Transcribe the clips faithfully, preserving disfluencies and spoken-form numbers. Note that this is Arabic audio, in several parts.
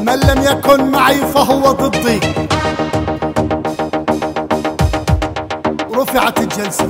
من لم يكن معي فهو ضدي. رفعت الجلسة.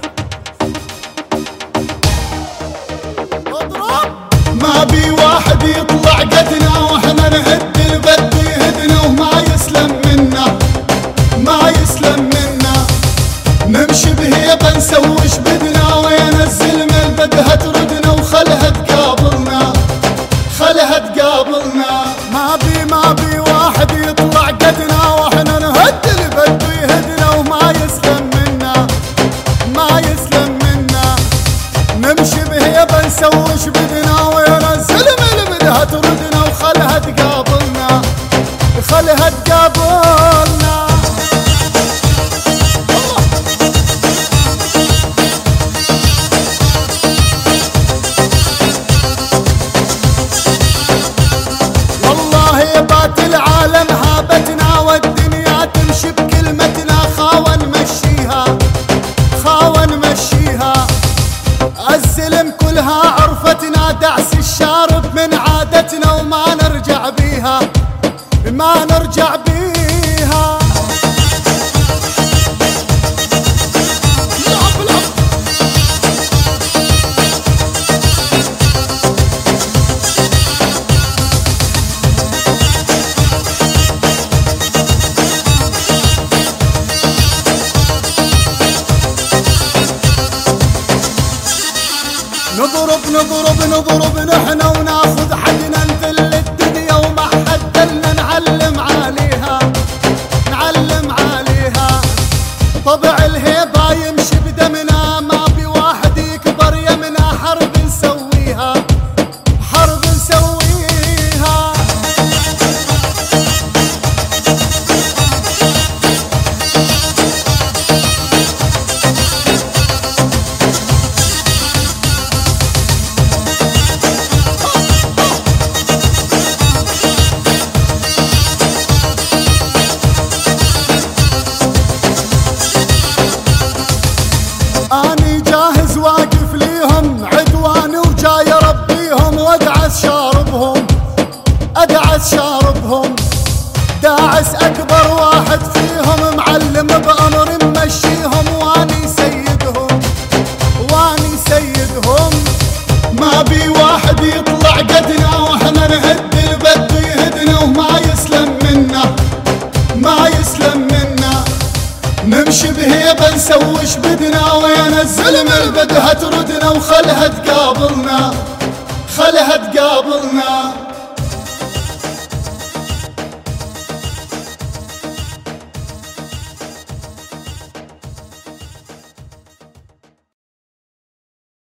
ما بي واحد يطلع قدنا واحنا نهد البد يهدنا وما يسلم منا ما يسلم منا. نمشي بهيبة نسوش بدنا وينزل من البدها تردنا وخلها تقابلنا خلها تقابلنا. ما بي ما بي واحد يطلع قدنا واحنا نهد البد يهدنا وما يسلم منا ما يسلم منا. نمشي بهيبة نسوش بدنا وينزل من البدها تردنا وخلها تقابلنا خلها تقابلنا. والله بات العالم هابتنا والدنيا تمشي بكلمتنا خاوة نمشيها خاوة نمشيها. الزلم كلها عرفتنا دعس الشارب من عادتنا وما نرجع بيها ما نرجع بيها. نضرب نضرب نضرب نحنا وناخذ حدنا نذل الدنيا وما حد دلنا نعلم عليها نعلم عليها. طبع الهيبة يمشي بدمنا ما بي واحد يكبر يمنا حرب نسويها حرب نسويها. أني جاهز واقف ليهم عدواني وجاي أربيهم وأدعس شاربهم أدعس شاربهم. داعس أكبر واحد فيهم معلم بأمر ممشيهم واني سيدهم واني سيدهم. ما بي واحد يطلع قدنا واحنا نهد البد يهدنا وما يسلم منا ما يسلم منا. نمشي بهيبة نسوش بدنا وينزل من البدها تردنا وخلها تقابلنا خلها تقابلنا.